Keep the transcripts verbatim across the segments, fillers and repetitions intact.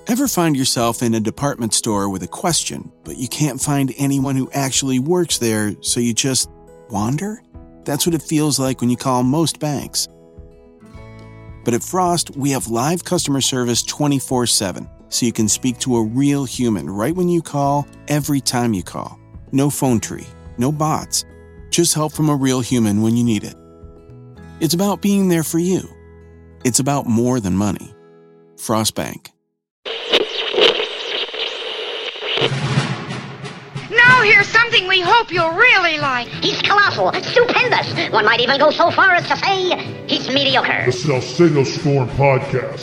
Ever find yourself in a department store with a question, but you can't find anyone who actually works there, so you just wander? That's what it feels like when you call most banks. But at Frost, we have live customer service twenty-four seven, so you can speak to a real human right when you call, every time you call. No phone tree, no bots, just help from a real human when you need it. It's about being there for you. It's about more than money. Frost Bank. Now here's something we hope you'll really like. He's colossal, stupendous. One might even go so far as to say he's mediocre. The Salcedo Storm Podcast.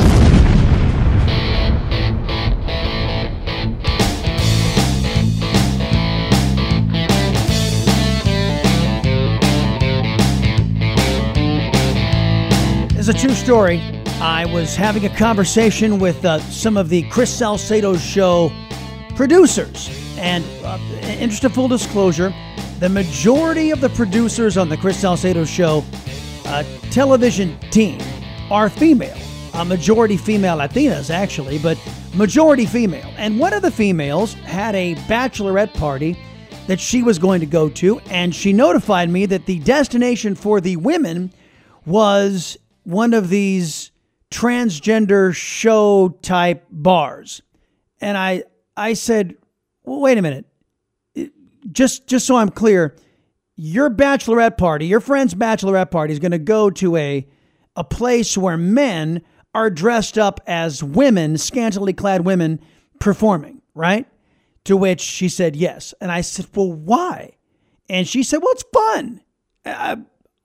It's a true story. I was having a conversation with uh, some of the Chris Salcedo Show producers. And uh, in interest of full disclosure, the majority of the producers on the Chris Salcedo Show uh, television team are female. A majority female Latinas, actually, but majority female. And one of the females had a bachelorette party that she was going to go to, and she notified me that the destination for the women was one of these transgender show type bars. And I I said, well, wait a minute. Just just so I'm clear, your bachelorette party, your friend's bachelorette party is going to go to a a place where men are dressed up as women, scantily clad women performing, right? To which she said yes. And I said, well, why? And she said, well, it's fun. Uh,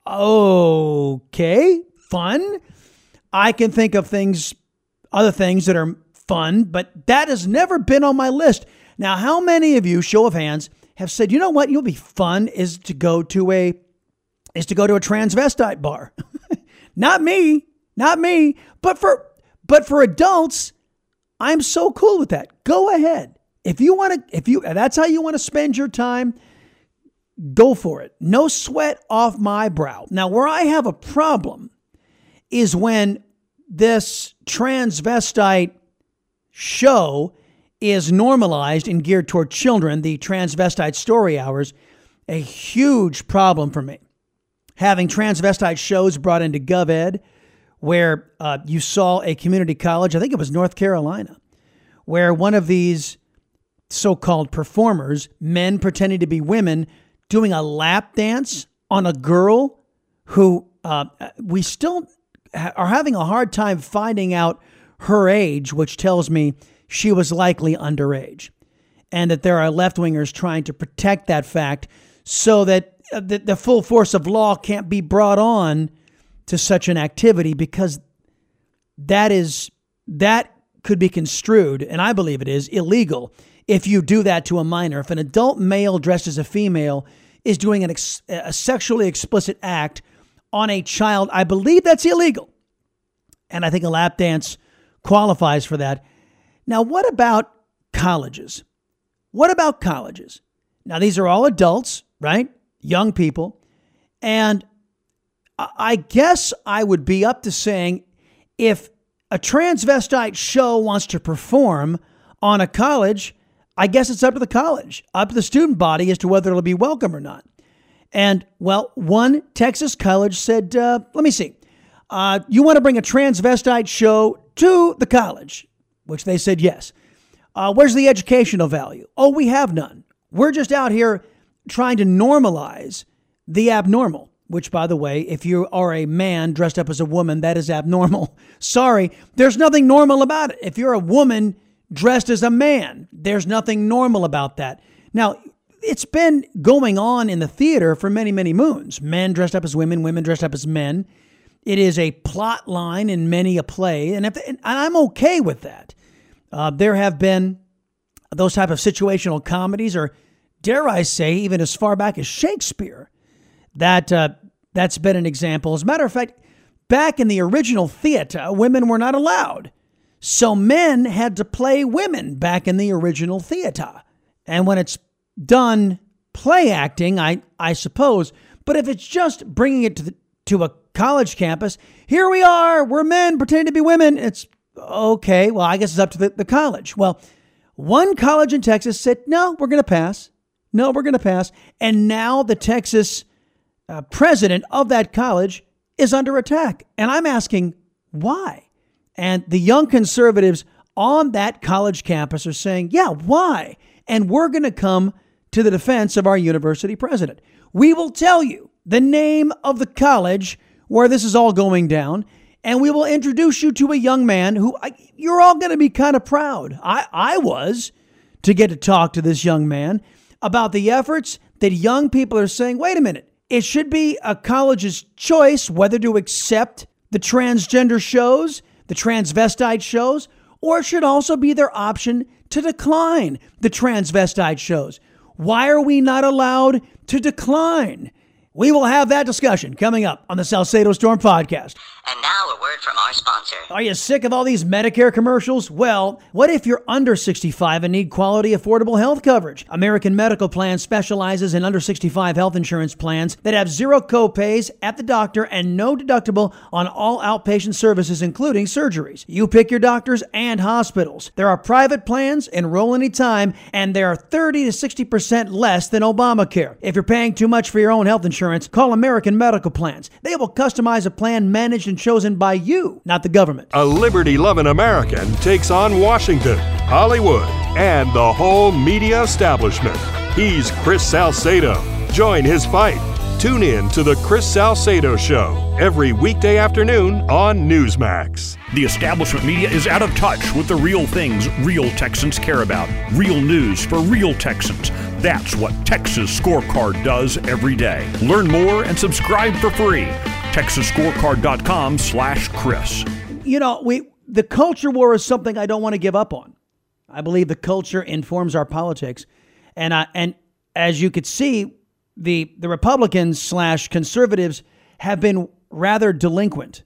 okay, fun. I can think of things, other things that are fun, but that has never been on my list. Now, how many of you, show of hands, have said, you know what, you'll be fun is to go to a is to go to a transvestite bar? Not me, not me. But for but for adults, I'm so cool with that. Go ahead. If you want to, if you that's how you want to spend your time, go for it. No sweat off my brow. Now, where I have a problem is when this transvestite show is normalized and geared toward children, the transvestite story hours, a huge problem for me. Having transvestite shows brought into GovEd, where uh, you saw a community college, I think it was North Carolina, where one of these so-called performers, men pretending to be women, doing a lap dance on a girl who uh, we still ha- are having a hard time finding out her age, which tells me she was likely underage, and that there are left-wingers trying to protect that fact so that uh, the, the full force of law can't be brought on to such an activity, because that is that could be construed, and I believe it is, illegal if you do that to a minor. If an adult male dressed as a female is doing an ex- a sexually explicit act on a child, I believe that's illegal. And I think a lap dance qualifies for that. Now, what about colleges? What about colleges? Now, these are all adults, right? Young people. And I guess I would be up to saying, if a transvestite show wants to perform on a college, I guess it's up to the college, up to the student body as to whether it'll be welcome or not. And, well, one Texas college said, uh, let me see, uh, you want to bring a transvestite show to the college? Which they said yes. Uh, where's the educational value? Oh, we have none. We're just out here trying to normalize the abnormal, which, by the way, if you are a man dressed up as a woman, that is abnormal. Sorry, there's nothing normal about it. If you're a woman dressed as a man, there's nothing normal about that. Now, it's been going on in the theater for many, many moons. Men dressed up as women, women dressed up as men. It is a plot line in many a play, and, if, and I'm okay with that. Uh, there have been those type of situational comedies, or dare I say, even as far back as Shakespeare, that uh, that's been an example. As a matter of fact, back in the original theater, women were not allowed. So men had to play women back in the original theater. And when it's done play acting, I, I suppose, but if it's just bringing it to the, to a college campus, here we are, we're men pretending to be women, it's okay, well, I guess it's up to the, the college. Well, one college in Texas said, no, we're going to pass. No, we're going to pass. And now the Texas uh, president of that college is under attack. And I'm asking, why? And the young conservatives on that college campus are saying, yeah, why? And we're going to come to the defense of our university president. We will tell you the name of the college where this is all going down, and we will introduce you to a young man who I, you're all going to be kind of proud. I, I was to get to talk to this young man about the efforts that young people are saying, wait a minute, it should be a college's choice whether to accept the transgender shows, the transvestite shows, or it should also be their option to decline the transvestite shows. Why are we not allowed to decline? We will have that discussion coming up on the Salcedo Storm podcast. And now a word from our sponsor. Are you sick of all these Medicare commercials? Well, what if you're under sixty-five and need quality, affordable health coverage? American Medical Plan specializes in under sixty-five health insurance plans that have zero copays at the doctor and no deductible on all outpatient services, including surgeries. You pick your doctors and hospitals. There are private plans, enroll anytime, and they are thirty to sixty percent less than Obamacare. If you're paying too much for your own health insurance, call American Medical Plans. They will customize a plan managed and chosen by you, not the government. A liberty-loving American takes on Washington, Hollywood, and the whole media establishment. He's Chris Salcedo. Join his fight. Tune in to The Chris Salcedo Show every weekday afternoon on Newsmax. The establishment media is out of touch with the real things real Texans care about. Real news for real Texans. That's what Texas Scorecard does every day. Learn more and subscribe for free. Texas Scorecard dot com slash Chris. You know, we the culture war is something I don't want to give up on. I believe the culture informs our politics. And I, and as you could see, the the Republicans slash conservatives have been rather delinquent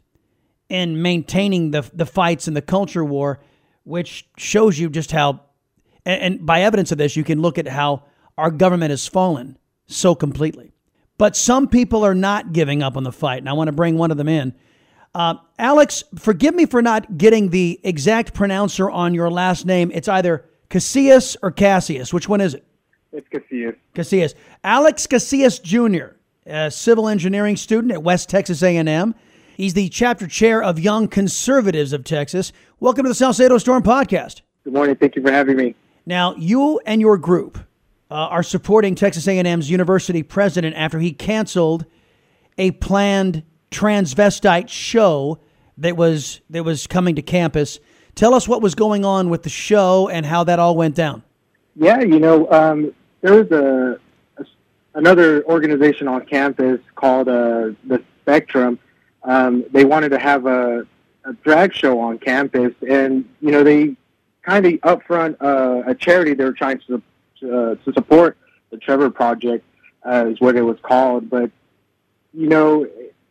in maintaining the the fights in the culture war, which shows you just how, and, and by evidence of this, you can look at how our government has fallen so completely. But some people are not giving up on the fight, and I want to bring one of them in. Uh, Alex, forgive me for not getting the exact pronouncer on your last name. It's either Casillas or Cassius. Which one is it? It's Casillas. Casillas. Alex Casillas Junior, a civil engineering student at West Texas A and M. He's the chapter chair of Young Conservatives of Texas. Welcome to the Salcedo Storm podcast. Good morning. Thank you for having me. Now, you and your group uh, are supporting Texas A and M's university president after he canceled a planned transvestite show that was that was coming to campus. Tell us what was going on with the show and how that all went down. Yeah, you know, um, there was a, a another organization on campus called uh, the Spectrum. Um, they wanted to have a, a drag show on campus, and you know they kind of upfront uh, a charity they were trying to uh, to support. The Trevor Project uh, is what it was called, but you know,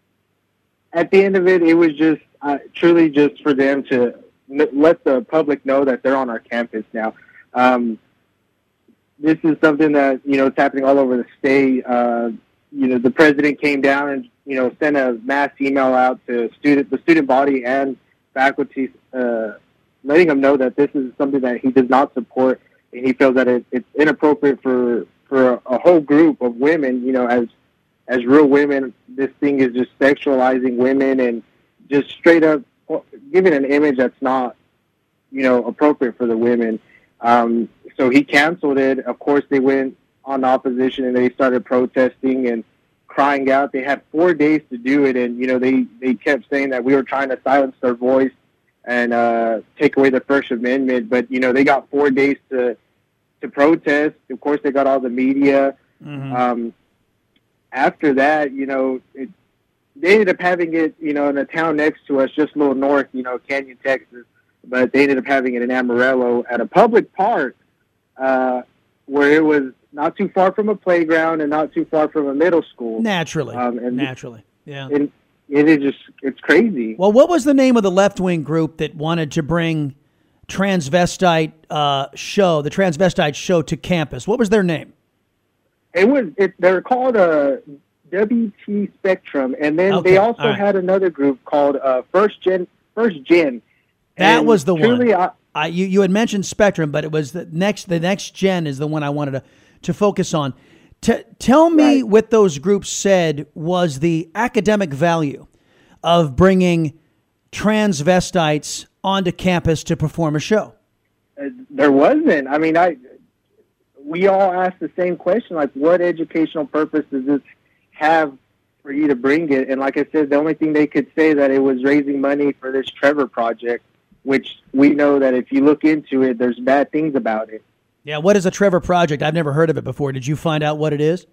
at the end of it, it was just uh, truly just for them to n- let the public know that they're on our campus now. Um, this is something that, you know, it's happening all over the state. Uh, you know, the president came down and, you know, sent a mass email out to student, the student body and faculty, uh, letting them know that this is something that he does not support, and he feels that it, it's inappropriate for for a, a whole group of women, you know, as as real women. This thing is just sexualizing women and just straight up giving an image that's not, you know, appropriate for the women. Um, so he canceled it. Of course, they went on opposition and they started protesting and crying out. They had four days to do it, and you know they, they kept saying that we were trying to silence their voice and uh, take away the First Amendment. But you know they got four days to to protest. Of course, they got all the media. Mm-hmm. Um, after that, you know, it, they ended up having it, you know, in a town next to us, just a little north, you know, Canyon, Texas. But they ended up having it in Amarillo at a public park uh, where it was not too far from a playground and not too far from a middle school. Naturally. Um, and Naturally. Yeah. And it is just, it's crazy. Well, what was the name of the left-wing group that wanted to bring transvestite uh, show, the transvestite show to campus? What was their name? It was, it, they were called uh, W T Spectrum. And then Okay. they also right. had another group called uh, First Gen, First Gen. That And was the truly, one. I, I, you, you had mentioned Spectrum, but it was the next the next gen is the one I wanted to, to focus on. T- tell me Right. what those groups said was the academic value of bringing transvestites onto campus to perform a show. uh, there wasn't. I mean, I we all asked the same question, like, what educational purpose does this have for you to bring it? And like I said, the only thing they could say that it was raising money for this Trevor Project, which we know that if you look into it, there's bad things about it. Yeah, what is a Trevor Project? I've never heard of it before. Did you find out what it is?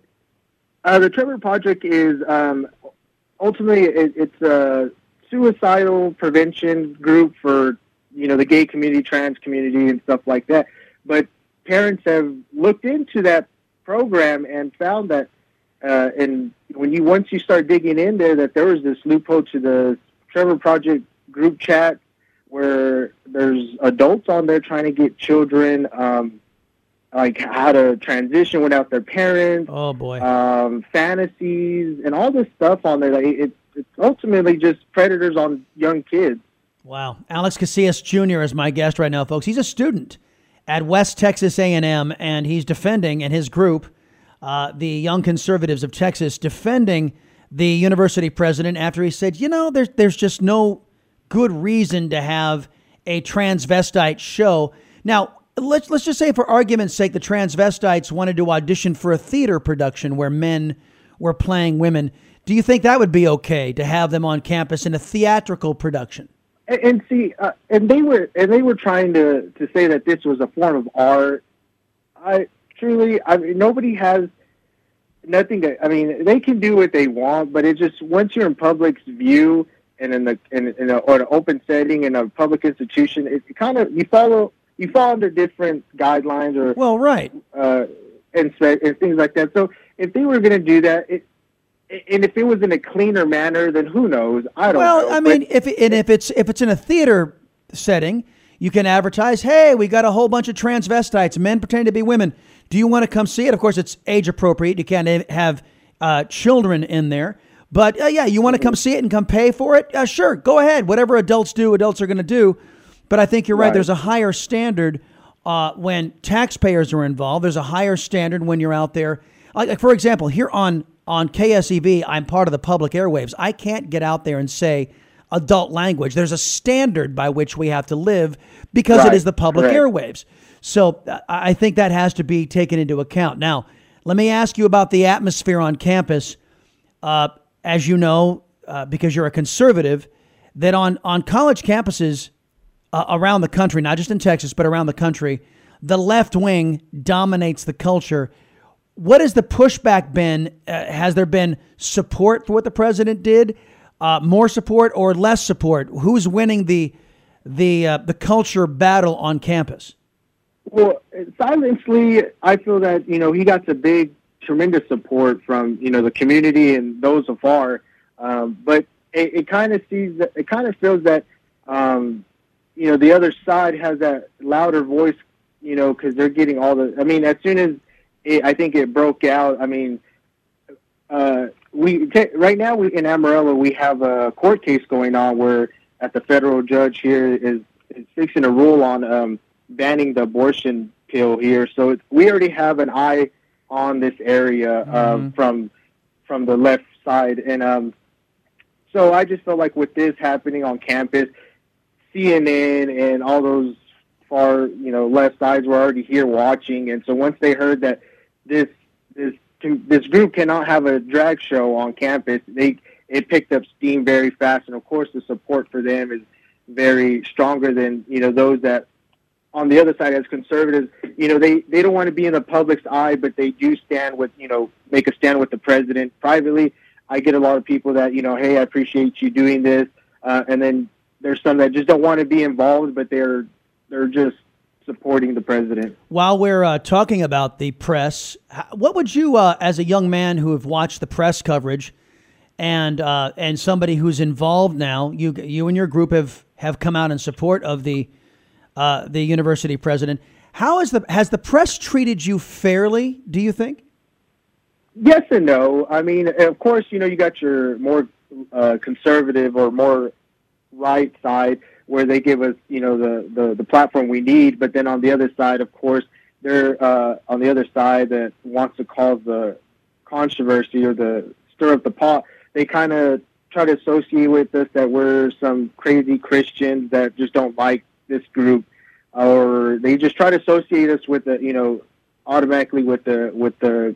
Uh, the Trevor Project is um, ultimately it, it's a suicidal prevention group for, you know, the gay community, trans community, and stuff like that. But parents have looked into that program and found that, uh, and when you once you start digging in there, that there was this loophole to the Trevor Project group chat where there's adults on there trying to get children, um, like how to transition without their parents. Oh boy. Um, fantasies and all this stuff on there. Like, it, it's ultimately just predators on young kids. Wow. Alex Casillas Junior is my guest right now, folks. He's a student at West Texas A and M, and he's defending, and his group, uh, the Young Conservatives of Texas, defending the university president after he said, you know, there's there's just no good reason to have a transvestite show. Now, let's let's just say, for argument's sake, the transvestites wanted to audition for a theater production where men were playing women. Do you think that would be okay to have them on campus in a theatrical production? And, and see, uh, and they were and they were trying to, to say that this was a form of art. I truly, I mean, nobody has nothing to. I mean, they can do what they want, but it just once you're in public's view and in the in, in a, or an open setting in a public institution, it, it kind of you follow you fall under different guidelines or well, right, uh, and and things like that. So if they were going to do that, it. And if it was in a cleaner manner, then who knows? I don't well, know. Well, I mean, if it, and if it's if it's in a theater setting, you can advertise, "Hey, we got a whole bunch of transvestites, men pretending to be women. Do you want to come see it?" Of course, it's age appropriate. You can't have uh, children in there, but uh, yeah, you want to come see it and come pay for it? Uh, sure, go ahead. Whatever adults do, adults are going to do. But I think you're right. right. There's a higher standard uh, when taxpayers are involved. There's a higher standard when you're out there. Like, for example, here on. On K S E V, I'm part of the public airwaves. I can't get out there and say adult language. There's a standard by which we have to live because right. it is the public right. airwaves. So I think that has to be taken into account. Now, let me ask you about the atmosphere on campus. Uh, as you know, uh, because you're a conservative, that on, on college campuses uh, around the country, not just in Texas, but around the country, the left wing dominates the culture. What has the pushback been? Uh, has there been support for what the president did? Uh, more support or less support? Who's winning the the uh, the culture battle on campus? Well, silently, I feel that you know he got the big, tremendous support from you know the community and those afar. Um, but it, it kind of sees that it kind of feels that um, you know the other side has that louder voice. You know, because they're getting all the. I mean, as soon as It, I think it broke out. I mean, uh, we t- right now we in Amarillo we have a court case going on where at the federal judge here is, is fixing a rule on um, banning the abortion pill here. So it's, we already have an eye on this area uh, mm-hmm. from from the left side, and um, so I just felt like with this happening on campus, C N N and all those far you know left sides were already here watching, and so once they heard that this this this group cannot have a drag show on campus, they it picked up steam very fast, and of course the support for them is very stronger than you know those that on the other side as conservatives. You know they, they don't want to be in the public's eye, but they do stand with you know make a stand with the president privately. I get a lot of people that you know hey I appreciate you doing this, uh, and then there's some that just don't want to be involved, but they're they're just supporting the president. While we're uh, talking about the press, what would you, uh, as a young man who have watched the press coverage, and uh, and somebody who's involved now, you you and your group have, have come out in support of the uh, the university president. How is the has the press treated you fairly? Do you think? Yes and no. I mean, of course, you know you got your more uh, conservative or more right side. where they give us, you know, the, the, the platform we need. But then on the other side, of course, they're uh, on the other side that wants to cause the controversy or the stir up the pot. They kind of try to associate with us that we're some crazy Christians that just don't like this group, or they just try to associate us with the, you know, automatically with the with the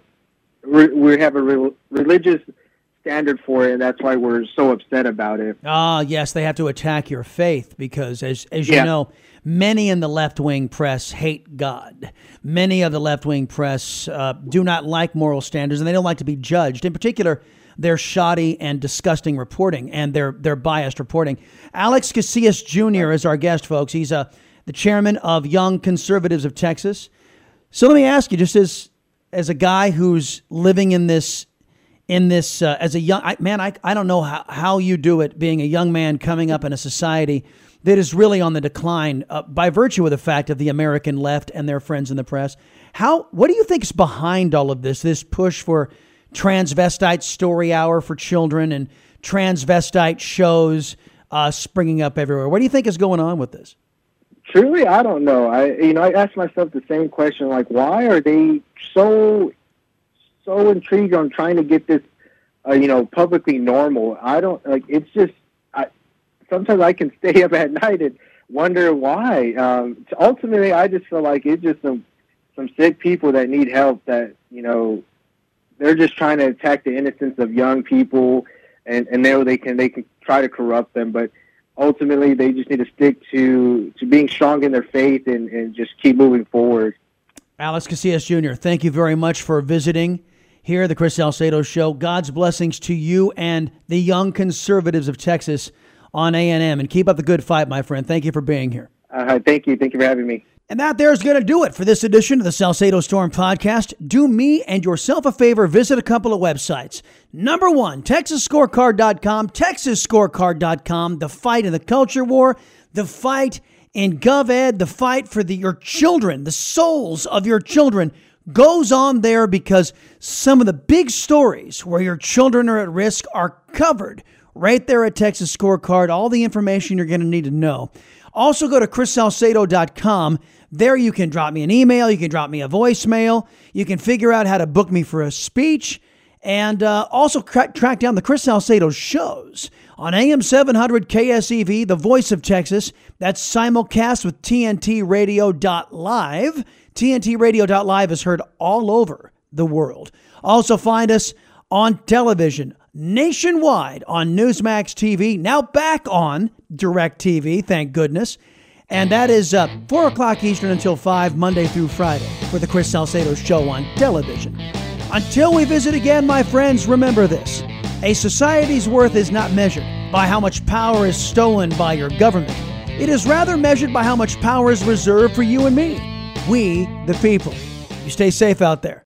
we have a re- religious standard for it, and that's why we're so upset about it. Ah, yes, they have to attack your faith because, as as you Yeah. know, many in the left-wing press hate God. Many of the left-wing press uh, do not like moral standards, and they don't like to be judged. In particular, their shoddy and disgusting reporting and their their biased reporting. Alex Casillas Junior is our guest, folks. He's uh, the chairman of Young Conservatives of Texas. So let me ask you, just as as a guy who's living in this in this uh, as a young I, man, I I don't know how, how you do it, being a young man coming up in a society that is really on the decline uh, by virtue of the fact of the American left and their friends in the press. How what do you think is behind all of this? This push for transvestite story hour for children and transvestite shows uh, springing up everywhere. What do you think is going on with this? Truly, I don't know. I, you know, I ask myself the same question, like, why are they so, so intrigued on trying to get this, uh, you know, publicly normal? I don't, like, it's just, I, sometimes I can stay up at night and wonder why. Um, ultimately, I just feel like it's just some, some sick people that need help that, you know, they're just trying to attack the innocence of young people, and, and they, they can, they can try to corrupt them, but ultimately, they just need to stick to, to being strong in their faith and, and just keep moving forward. Alex Casillas Junior, thank you very much for visiting here at the Chris Salcedo Show. God's blessings to you and the Young Conservatives of Texas on A and M. And keep up the good fight, my friend. Thank you for being here. Uh, thank you. Thank you for having me. And that there is going to do it for this edition of the Salcedo Storm Podcast. Do me and yourself a favor. Visit a couple of websites. Number one, Texas Scorecard dot com, Texas Scorecard dot com, the fight in the culture war, the fight in GovEd, the fight for the, your children, the souls of your children goes on there because some of the big stories where your children are at risk are covered right there at Texas Scorecard. All the information you're going to need to know. Also go to Chris Salcedo dot com. There you can drop me an email. You can drop me a voicemail. You can figure out how to book me for a speech. And uh, also tra- track down the Chris Salcedo shows on A M seven hundred K S E V, the voice of Texas. That's simulcast with T N T radio dot live. T N T radio dot live is heard all over the world. Also find us on television nationwide on Newsmax T V, now back on DirecTV, thank goodness. And that is uh, four o'clock Eastern until five, Monday through Friday, for the Chris Salcedo Show on television. Until we visit again, my friends, remember this. A society's worth is not measured by how much power is stolen by your government. It is rather measured by how much power is reserved for you and me, we the people. You stay safe out there.